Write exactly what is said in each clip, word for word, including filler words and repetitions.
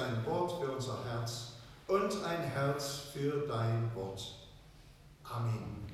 Dein Wort für unser Herz und ein Herz für dein Wort. Amen.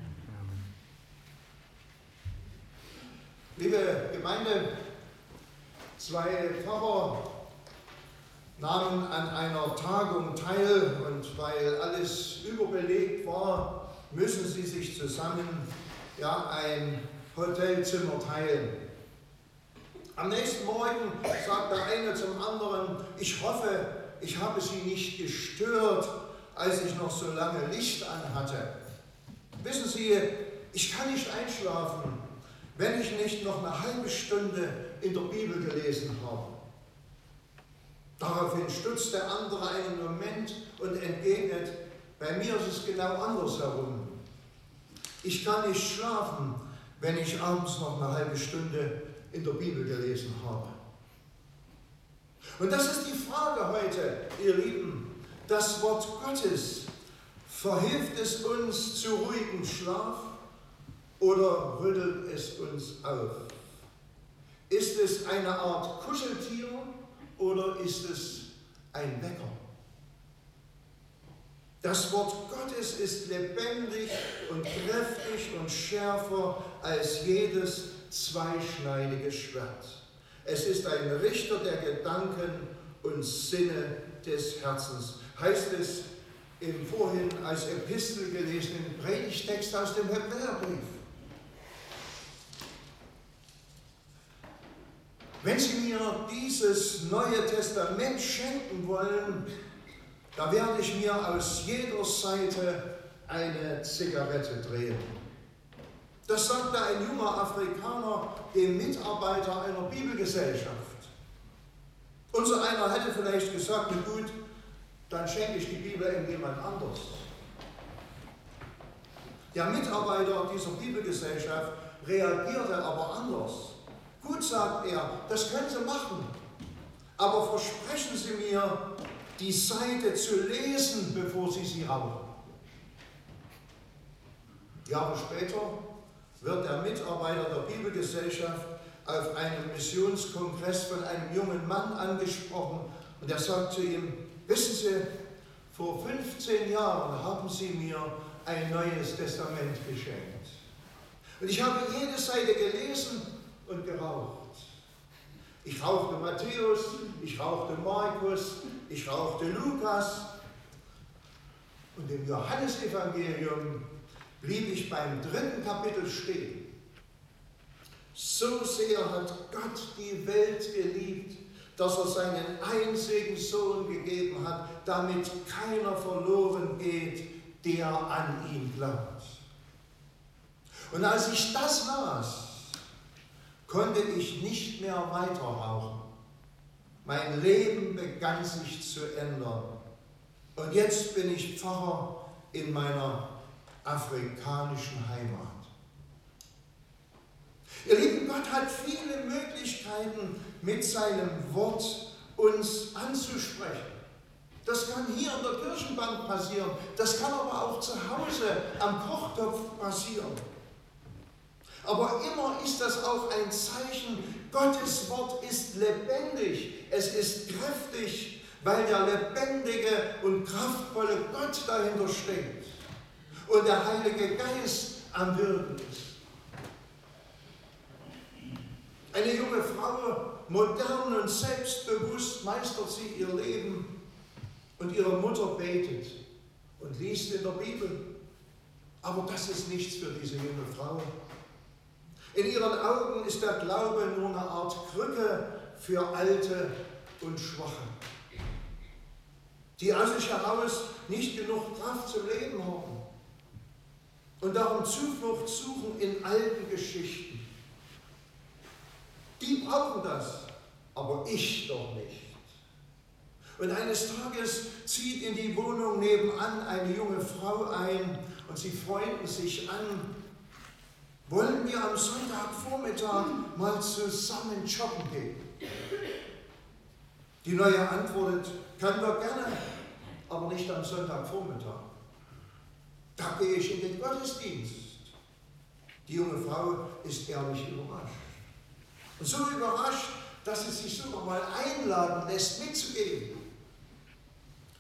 Liebe Gemeinde, zwei Pfarrer nahmen an einer Tagung teil und weil alles überbelegt war, müssen sie sich zusammen ja, ein Hotelzimmer teilen. Am nächsten Morgen sagt der eine zum anderen: Ich hoffe, ich habe Sie nicht gestört, als ich noch so lange Licht anhatte. Wissen Sie, ich kann nicht einschlafen, wenn ich nicht noch eine halbe Stunde in der Bibel gelesen habe. Daraufhin stutzt der andere einen Moment und entgegnet: Bei mir ist es genau andersherum. Ich kann nicht schlafen, wenn ich abends noch eine halbe Stunde in der Bibel gelesen habe. Und das ist die Frage heute, ihr Lieben. Das Wort Gottes, verhilft es uns zu ruhigem Schlaf oder rüttelt es uns auf? Ist es eine Art Kuscheltier oder ist es ein Wecker? Das Wort Gottes ist lebendig und kräftig und schärfer als jedes zweischneidige Schwert. Es ist ein Richter der Gedanken und Sinne des Herzens. Heißt es im vorhin als Epistel gelesenen Predigtext aus dem Hebräerbrief. Wenn Sie mir dieses Neue Testament schenken wollen, da werde ich mir aus jeder Seite eine Zigarette drehen. Das sagte ein junger Afrikaner dem Mitarbeiter einer Bibelgesellschaft. Unser einer hätte vielleicht gesagt: Na gut, dann schenke ich die Bibel irgendjemand anders. Der Mitarbeiter dieser Bibelgesellschaft reagierte aber anders. Gut, sagt er, das können Sie machen, aber versprechen Sie mir, die Seite zu lesen, bevor Sie sie rauchen. Jahre später wird der Mitarbeiter der Bibelgesellschaft auf einem Missionskongress von einem jungen Mann angesprochen und er sagt zu ihm: Wissen Sie, vor fünfzehn Jahren haben Sie mir ein neues Testament geschenkt. Und ich habe jede Seite gelesen und geraucht. Ich rauchte Matthäus, ich rauchte Markus, ich rauchte Lukas und im Johannesevangelium blieb ich beim dritten Kapitel stehen. So sehr hat Gott die Welt geliebt, dass er seinen einzigen Sohn gegeben hat, damit keiner verloren geht, der an ihn glaubt. Und als ich das las, konnte ich nicht mehr weiter rauchen. Mein Leben begann sich zu ändern. Und jetzt bin ich Pfarrer in meiner afrikanischen Heimat. Ihr Lieben, Gott hat viele Möglichkeiten, mit seinem Wort uns anzusprechen. Das kann hier in der Kirchenbank passieren, das kann aber auch zu Hause am Kochtopf passieren. Aber immer ist das auch ein Zeichen, Gottes Wort ist lebendig, es ist kräftig, weil der lebendige und kraftvolle Gott dahinter steht und der Heilige Geist am Wirken ist. Eine junge Frau, modern und selbstbewusst, meistert sie ihr Leben und ihre Mutter betet und liest in der Bibel. Aber das ist nichts für diese junge Frau. In ihren Augen ist der Glaube nur eine Art Krücke für Alte und Schwache, die aus sich heraus nicht genug Kraft zum Leben haben und darum Zuflucht suchen in alten Geschichten. Die brauchen das, aber ich doch nicht. Und eines Tages zieht in die Wohnung nebenan eine junge Frau ein und sie freunden sich an. Wollen wir am Sonntagvormittag mal zusammen shoppen gehen? Die Neue antwortet: Können wir gerne, aber nicht am Sonntagvormittag. Da gehe ich in den Gottesdienst. Die junge Frau ist ehrlich überrascht. Und so überrascht, dass sie sich sogar mal einladen lässt, mitzugehen.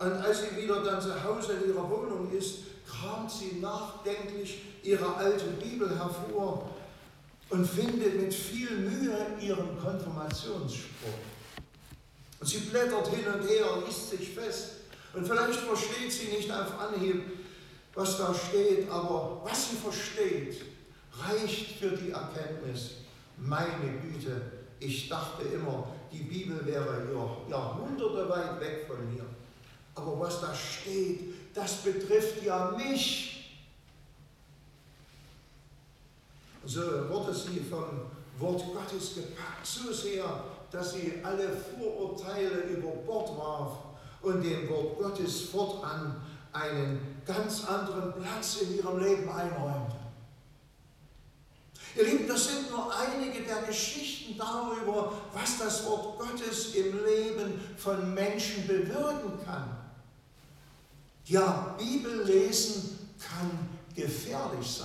Und als sie wieder dann zu Hause in ihrer Wohnung ist, kramt sie nachdenklich ihre alte Bibel hervor und findet mit viel Mühe ihren Konfirmationsspruch. Und sie blättert hin und her, liest sich fest. Und vielleicht versteht sie nicht auf Anhieb, was da steht, aber was sie versteht, reicht für die Erkenntnis. Meine Güte, ich dachte immer, die Bibel wäre Jahrhunderte weit weg von mir. Aber was da steht, das betrifft ja mich. So wurde sie vom Wort Gottes gepackt, so sehr, dass sie alle Vorurteile über Bord warf und dem Wort Gottes fortan einen ganz anderen Platz in ihrem Leben einräumte. Ihr Lieben, das sind nur einige der Geschichten darüber, was das Wort Gottes im Leben von Menschen bewirken kann. Ja, Bibellesen kann gefährlich sein.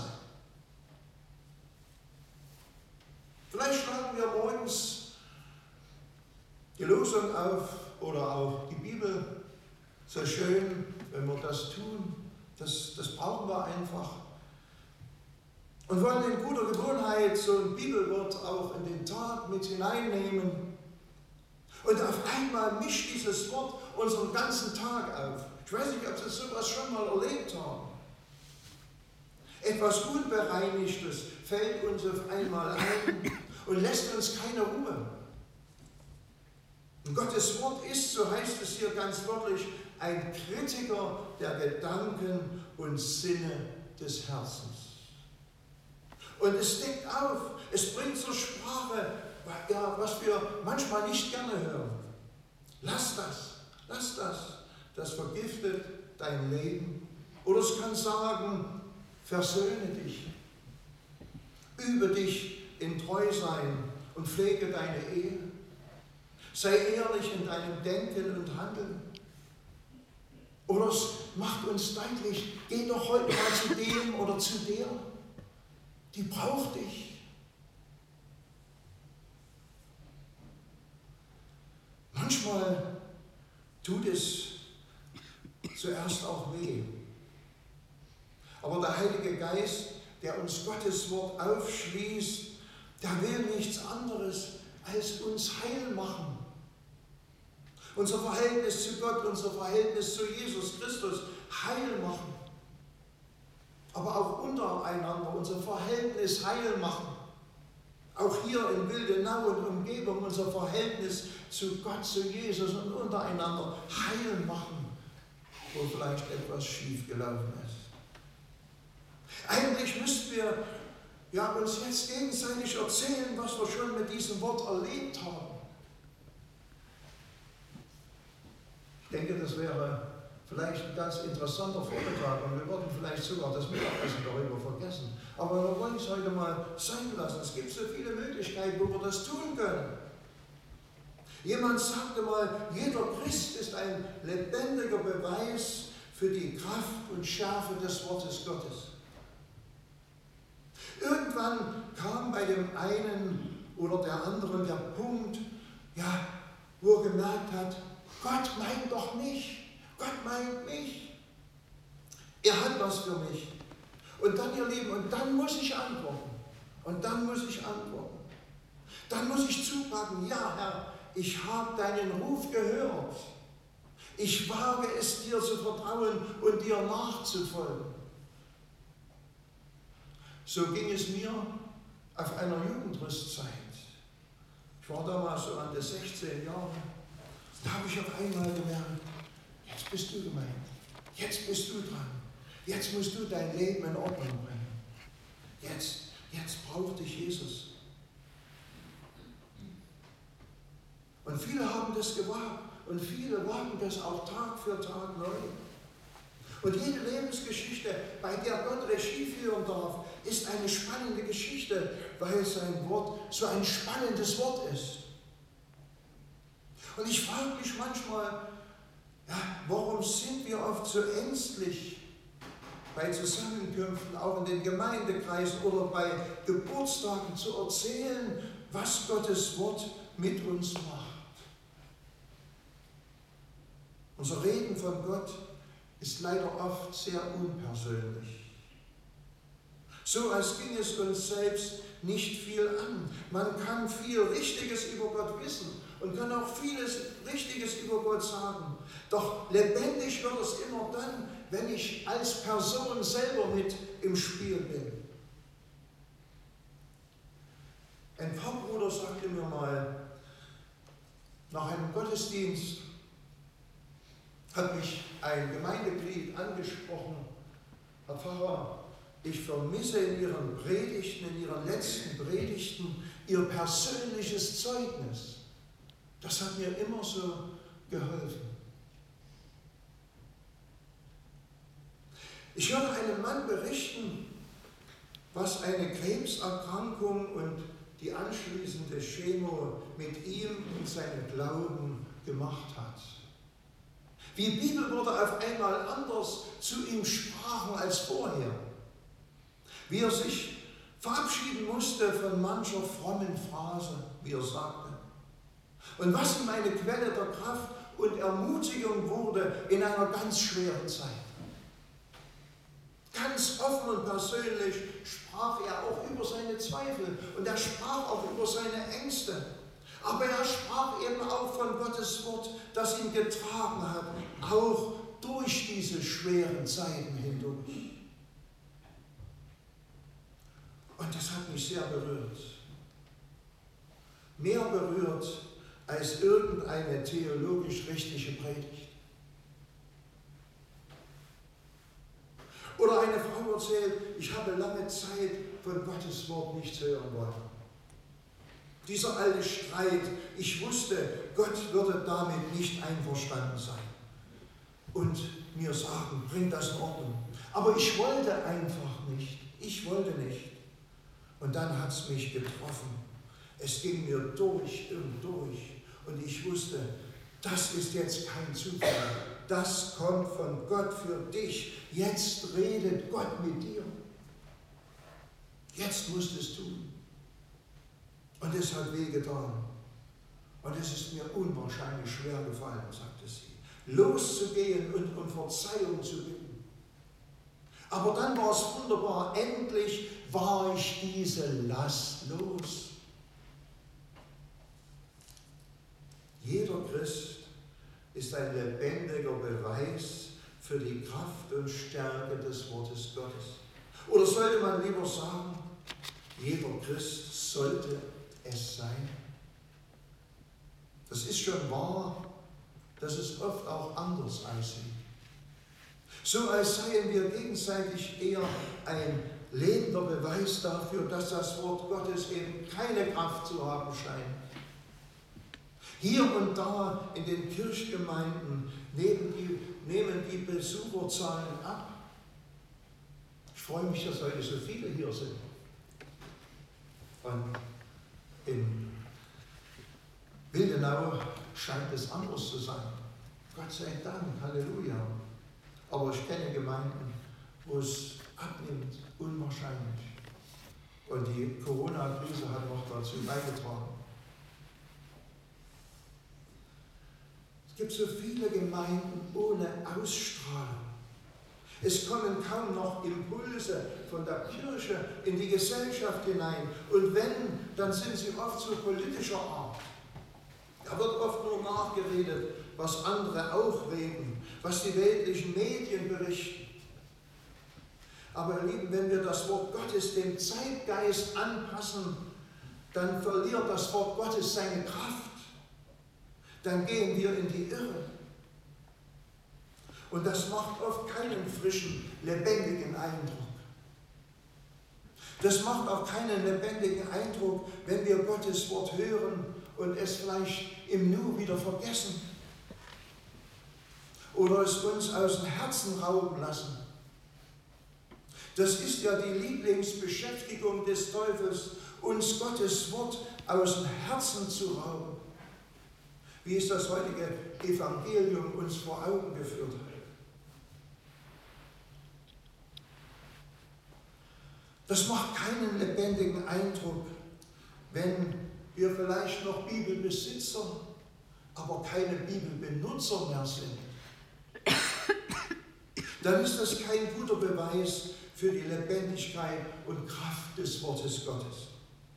Vielleicht schlagen wir morgens die Losung auf oder auch die Bibel. So schön, wenn wir das tun. Das, das brauchen wir einfach. Und wollen in guter Gewohnheit so ein Bibelwort auch in den Tag mit hineinnehmen. Und auf einmal mischt dieses Wort unseren ganzen Tag auf. Ich weiß nicht, ob Sie sowas schon mal erlebt haben. Etwas Unbereinigtes fällt uns auf einmal ein und lässt uns keine Ruhe. Und Gottes Wort ist, so heißt es hier ganz wörtlich, ein Kritiker der Gedanken und Sinne des Herzens. Und es deckt auf, es bringt zur Sprache, ja, was wir manchmal nicht gerne hören. Lass das, lass das, das vergiftet dein Leben. Oder es kann sagen, versöhne dich, übe dich in Treusein und pflege deine Ehe. Sei ehrlich in deinem Denken und Handeln. Oder es macht uns deutlich, geh doch heute mal zu dem oder zu der. Die braucht dich. Manchmal tut es zuerst auch weh. Aber der Heilige Geist, der uns Gottes Wort aufschließt, der will nichts anderes als uns heil machen. Unser Verhältnis zu Gott, unser Verhältnis zu Jesus Christus heil machen. Aber auch untereinander unser Verhältnis heil machen. Auch hier in Wildenau und Umgebung unser Verhältnis zu Gott, zu Jesus und untereinander heil machen, wo vielleicht etwas schief gelaufen ist. Eigentlich müssten wir ja, uns jetzt gegenseitig erzählen, was wir schon mit diesem Wort erlebt haben. Ich denke, das wäre vielleicht ein ganz interessanter Vormittag und wir würden vielleicht sogar das Mittagessen darüber vergessen. Aber wir wollen es heute mal sein lassen. Es gibt so viele Möglichkeiten, wo wir das tun können. Jemand sagte mal, jeder Christ ist ein lebendiger Beweis für die Kraft und Schärfe des Wortes Gottes. Irgendwann kam bei dem einen oder der anderen der Punkt, ja, wo er gemerkt hat, Gott meint doch mich. Gott meint mich. Er hat was für mich. Und dann, ihr Lieben, und dann muss ich antworten. Und dann muss ich antworten. Dann muss ich zupacken, ja Herr, ich habe deinen Ruf gehört. Ich wage es dir zu vertrauen und dir nachzufolgen. So ging es mir auf einer Jugendrüstzeit. Ich war damals so an die sechzehn Jahre. Da habe ich auf einmal gemerkt, jetzt bist du gemeint, jetzt bist du dran, jetzt musst du dein Leben in Ordnung bringen. Jetzt, jetzt braucht dich Jesus. Und viele haben das gewagt und viele wagen das auch Tag für Tag neu. Und jede Lebensgeschichte, bei der Gott Regie führen darf, ist eine spannende Geschichte, weil sein Wort so ein spannendes Wort ist. Und ich frage mich manchmal, ja, warum sind wir oft so ängstlich bei Zusammenkünften, auch in den Gemeindekreisen oder bei Geburtstagen zu erzählen, was Gottes Wort mit uns macht. Unser Reden von Gott ist leider oft sehr unpersönlich. So als ging es uns selbst nicht viel an. Man kann viel Richtiges über Gott wissen und kann auch vieles Richtiges über Gott sagen. Doch lebendig wird es immer dann, wenn ich als Person selber mit im Spiel bin. Ein Pfarrbruder sagte mir mal, nach einem Gottesdienst hat mich ein Gemeindeglied angesprochen: Herr Pfarrer, ich vermisse in Ihren Predigten, in Ihren letzten Predigten, Ihr persönliches Zeugnis. Das hat mir immer so geholfen. Ich hörte einen Mann berichten, was eine Krebserkrankung und die anschließende Chemo mit ihm und seinem Glauben gemacht hat. Die Bibel wurde auf einmal anders zu ihm sprachen als vorher. Wie er sich verabschieden musste von mancher frommen Phrase, wie er sagte. Und was ihm eine Quelle der Kraft und Ermutigung wurde in einer ganz schweren Zeit. Ganz offen und persönlich sprach er auch über seine Zweifel und er sprach auch über seine Ängste. Aber er sprach eben auch von Gottes Wort, das ihn getragen hat, auch durch diese schweren Zeiten hindurch. Und das hat mich sehr berührt. Mehr berührt als irgendeine theologisch richtige Predigt. Oder eine Frau erzählt, ich habe lange Zeit von Gottes Wort nichts hören wollen. Dieser alte Streit, ich wusste, Gott würde damit nicht einverstanden sein und mir sagen, bring das in Ordnung. Aber ich wollte einfach nicht, ich wollte nicht. Und dann hat es mich getroffen. Es ging mir durch und durch und ich wusste, das ist jetzt kein Zufall. Das kommt von Gott für dich. Jetzt redet Gott mit dir. Jetzt musst du es tun. Und es hat wehgetan. Und es ist mir unwahrscheinlich schwer gefallen, sagte sie, loszugehen und um Verzeihung zu bitten. Aber dann war es wunderbar. Endlich war ich diese Last los. Jeder Christ ist ein lebendiger Beweis für die Kraft und Stärke des Wortes Gottes. Oder sollte man lieber sagen, jeder Christ sollte es sein? Das ist schon wahr, dass es oft auch anders aussieht. So als seien wir gegenseitig eher ein lebender Beweis dafür, dass das Wort Gottes eben keine Kraft zu haben scheint. Hier und da in den Kirchgemeinden nehmen die, nehmen die Besucherzahlen ab. Ich freue mich, dass heute so viele hier sind. Und in Wildenau scheint es anders zu sein. Gott sei Dank, Halleluja. Aber ich kenne Gemeinden, wo es abnimmt, unwahrscheinlich. Und die Corona-Krise hat noch dazu beigetragen. Es gibt so viele Gemeinden ohne Ausstrahlung. Es kommen kaum noch Impulse von der Kirche in die Gesellschaft hinein. Und wenn, dann sind sie oft so politischer Art. Da wird oft nur nachgeredet, was andere auch reden, was die weltlichen Medien berichten. Aber ihr Lieben, wenn wir das Wort Gottes dem Zeitgeist anpassen, dann verliert das Wort Gottes seine Kraft. Dann gehen wir in die Irre. Und das macht oft keinen frischen, lebendigen Eindruck. Das macht auch keinen lebendigen Eindruck, wenn wir Gottes Wort hören und es vielleicht im Nu wieder vergessen. Oder es uns aus dem Herzen rauben lassen. Das ist ja die Lieblingsbeschäftigung des Teufels, uns Gottes Wort aus dem Herzen zu rauben. Wie es das heutige Evangelium uns vor Augen geführt hat. Das macht keinen lebendigen Eindruck, wenn wir vielleicht noch Bibelbesitzer, aber keine Bibelbenutzer mehr sind. dann ist das kein guter Beweis für die Lebendigkeit und Kraft des Wortes Gottes.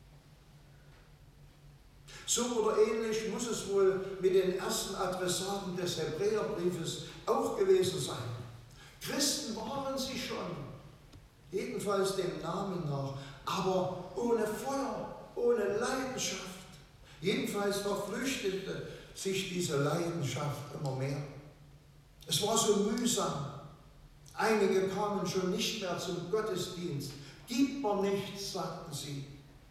So oder ähnlich muss es wohl mit den ersten Adressaten des Hebräerbriefes auch gewesen sein. Christen waren sie schon, jedenfalls dem Namen nach, aber ohne Feuer, ohne Leidenschaft. Jedenfalls verflüchtete sich diese Leidenschaft immer mehr. Es war so mühsam. Einige kamen schon nicht mehr zum Gottesdienst. Gibt mir nichts, sagten sie.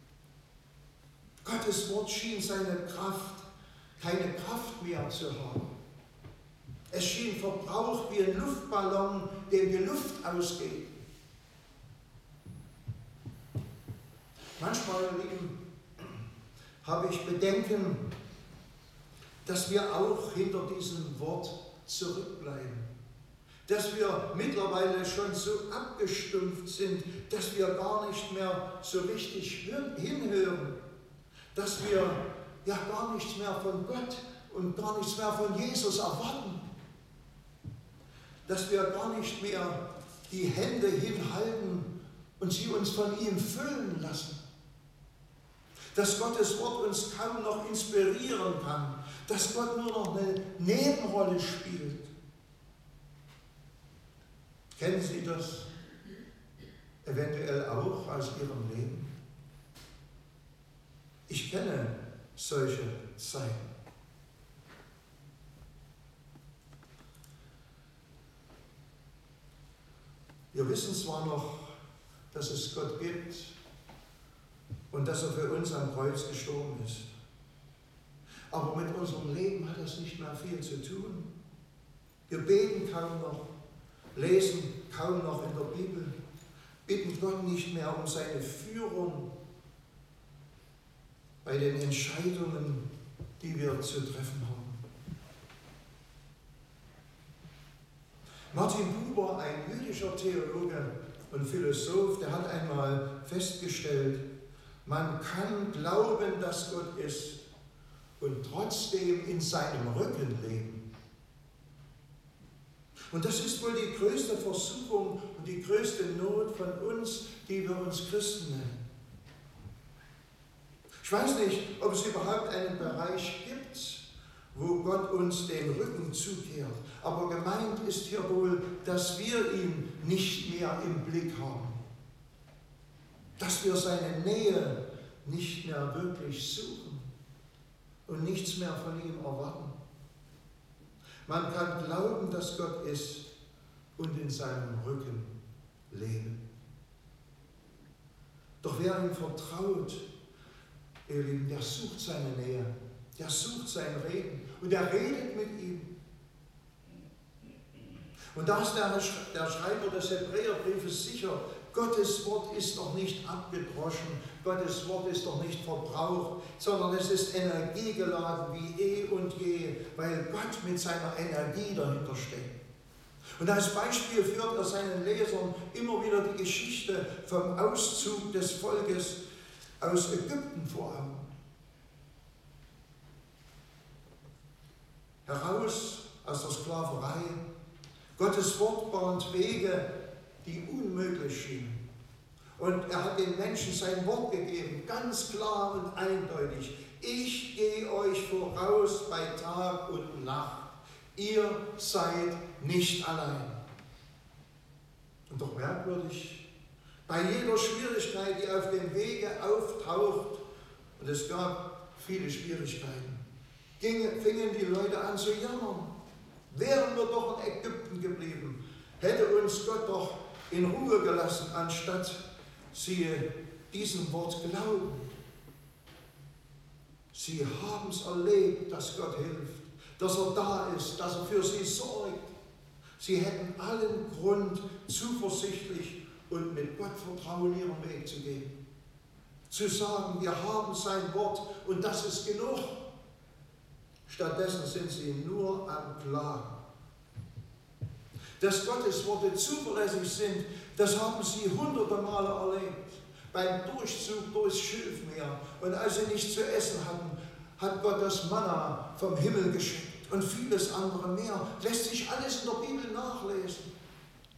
Gottes Wort schien seine Kraft, keine Kraft mehr zu haben. Es schien verbraucht wie ein Luftballon, dem die Luft ausgeht. Manchmal, ihr Lieben, habe ich Bedenken, dass wir auch hinter diesem Wort zurückbleiben. Dass wir mittlerweile schon so abgestumpft sind, dass wir gar nicht mehr so richtig hinhören. Dass wir ja gar nichts mehr von Gott und gar nichts mehr von Jesus erwarten. Dass wir gar nicht mehr die Hände hinhalten und sie uns von ihm füllen lassen. Dass Gottes Wort uns kaum noch inspirieren kann. Dass Gott nur noch eine Nebenrolle spielt. Kennen Sie das eventuell auch aus Ihrem Leben? Ich kenne solche Zeiten. Wir wissen zwar noch, dass es Gott gibt und dass er für uns am Kreuz gestorben ist, aber mit unserem Leben hat das nicht mehr viel zu tun. Wir beten kaum noch, lesen kaum noch in der Bibel, bitten Gott nicht mehr um seine Führung bei den Entscheidungen, die wir zu treffen haben. Martin Buber, ein jüdischer Theologe und Philosoph, der hat einmal festgestellt, man kann glauben, dass Gott ist und trotzdem in seinem Rücken leben. Und das ist wohl die größte Versuchung und die größte Not von uns, die wir uns Christen nennen. Ich weiß nicht, ob es überhaupt einen Bereich gibt, wo Gott uns den Rücken zukehrt. Aber gemeint ist hier wohl, dass wir ihn nicht mehr im Blick haben. Dass wir seine Nähe nicht mehr wirklich suchen und nichts mehr von ihm erwarten. Man kann glauben, dass Gott ist und in seinem Rücken leben. Doch wer ihm vertraut, ihr Lieben, der sucht seine Nähe, der sucht sein Reden und er redet mit ihm. Und da ist der, der Schreiber des Hebräerbriefes sicher, Gottes Wort ist doch nicht abgedroschen, Gottes Wort ist doch nicht verbraucht, sondern es ist energiegeladen wie eh und je, weil Gott mit seiner Energie dahinter steckt. Und als Beispiel führt er seinen Lesern immer wieder die Geschichte vom Auszug des Volkes aus Ägypten vor Augen. Heraus aus der Sklaverei. Gottes Wort bahnt Wege, die unmöglich schienen. Und er hat den Menschen sein Wort gegeben, ganz klar und eindeutig. Ich gehe euch voraus bei Tag und Nacht. Ihr seid nicht allein. Und doch merkwürdig, bei jeder Schwierigkeit, die auf dem Wege auftaucht, und es gab viele Schwierigkeiten, gingen, fingen die Leute an zu jammern. Wären wir doch in Ägypten geblieben, hätte uns Gott doch in Ruhe gelassen, anstatt sie diesem Wort glauben. Sie haben es erlebt, dass Gott hilft, dass er da ist, dass er für sie sorgt. Sie hätten allen Grund, zuversichtlich und mit Gott Vertrauen ihren Weg zu gehen. Zu sagen, wir haben sein Wort und das ist genug. Stattdessen sind sie nur am Klagen. Dass Gottes Worte zuverlässig sind, das haben sie hunderte Male erlebt. Beim Durchzug durchs Schilfmeer. Und als sie nichts zu essen hatten, hat Gott das Manna vom Himmel geschickt. Und vieles andere mehr. Lässt sich alles in der Bibel nachlesen.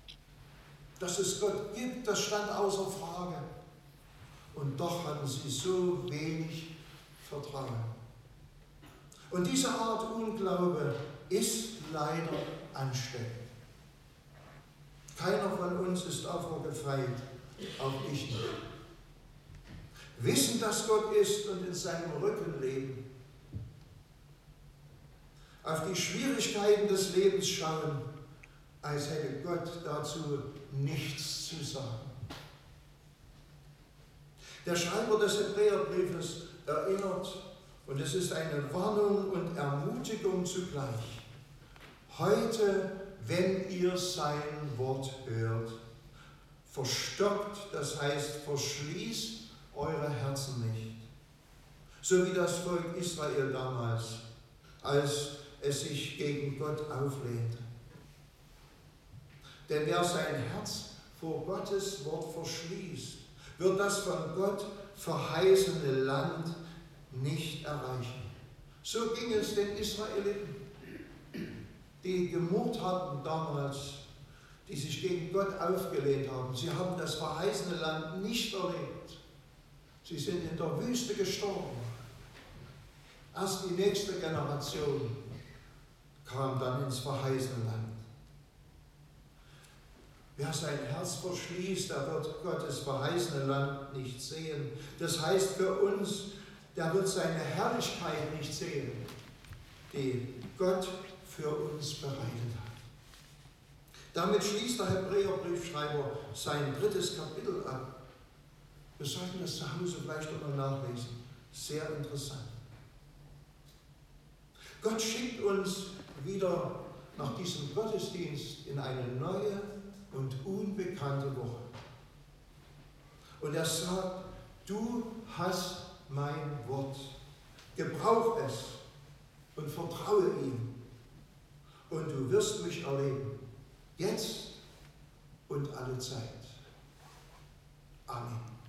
Dass es Gott gibt, das stand außer Frage. Und doch hatten sie so wenig Vertrauen. Und diese Art Unglaube ist leider ansteckend. Keiner von uns ist davor gefeit, auch ich nicht. Wissen, dass Gott ist und in seinem Rücken leben. Auf die Schwierigkeiten des Lebens schauen, als hätte Gott dazu nichts zu sagen. Der Schreiber des Hebräerbriefes erinnert, und es ist eine Warnung und Ermutigung zugleich. Heute, wenn ihr sein Wort hört, verstockt, das heißt verschließt eure Herzen nicht. So wie das Volk Israel damals, als es sich gegen Gott auflehnte. Denn wer sein Herz vor Gottes Wort verschließt, wird das von Gott verheißene Land nicht erreichen. So ging es den Israeliten, die gemurrt hatten damals, die sich gegen Gott aufgelehnt haben. Sie haben das verheißene Land nicht erlebt. Sie sind in der Wüste gestorben. Erst die nächste Generation kam dann ins verheißene Land. Wer sein Herz verschließt, der wird Gottes verheißene Land nicht sehen. Das heißt für uns, der wird seine Herrlichkeit nicht sehen, die Gott für uns bereitet hat. Damit schließt der Hebräerbriefschreiber sein drittes Kapitel ab. Wir sollten das zu Hause vielleicht nochmal nachlesen. Sehr interessant. Gott schickt uns wieder nach diesem Gottesdienst in eine neue und unbekannte Woche. Und er sagt, du hast mein Wort, gebrauch es und vertraue ihm. Und du wirst mich erleben, jetzt und alle Zeit. Amen.